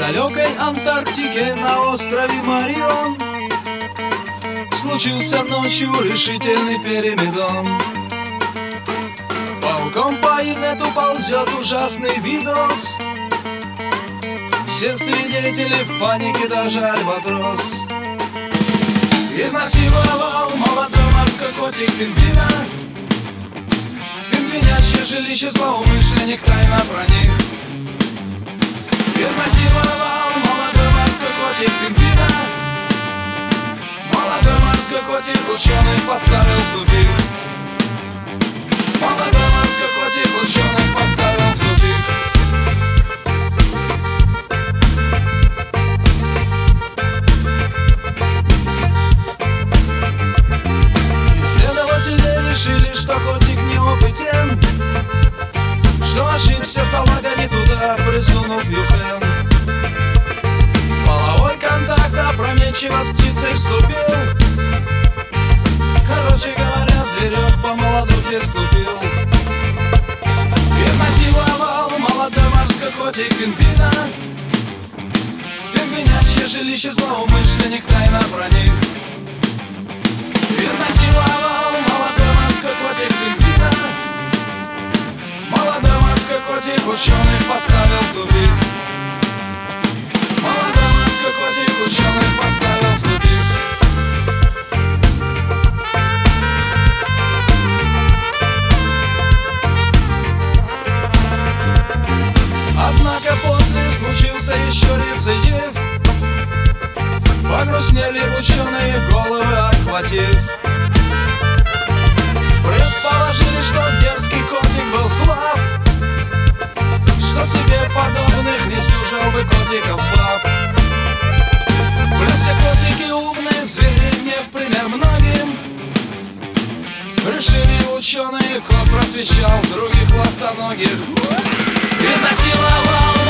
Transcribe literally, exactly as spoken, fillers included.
далекой Антарктике на острове Марион случился ночью решительный перемедон. Пауком по инету ползет ужасный видос. Все свидетели в панике, даже альбатрос. Изнасиловал молодой морской котик пингвина. В пингвинячье жилище злоумышленник тайно проник. Изнасиловал молодой морской котик пингвина. Молодой морской котик ученый поставил в тупик. Молодой морской котик ученый поставил в тупик. Исследователи решили, что котик неопытен, что ошибся салага, не туда присунув юхен. В половой контакт опрометчиво с птицей вступил. Короче говоря, зверек по молодухе ступил. Изнасиловал молодой морской котик пингвина. В пингвинячье жилище злоумышленник тайно проник. Изнасиловал молодой морской котик пингвина. Молодой морской котик ученых поставил в тупик. Молодой морской котик ученых поставил в тупик. Однако после случился еще рецидив. Погрустнели ученые, головы охватив. Предположили, что дерзкий котик был слаб, что себе подобных не сдюжил бы котиков баб. Плюс все котики умные, звери не в пример многим. Решили ученые, кот просвещал других ластоногих. Изнасиловал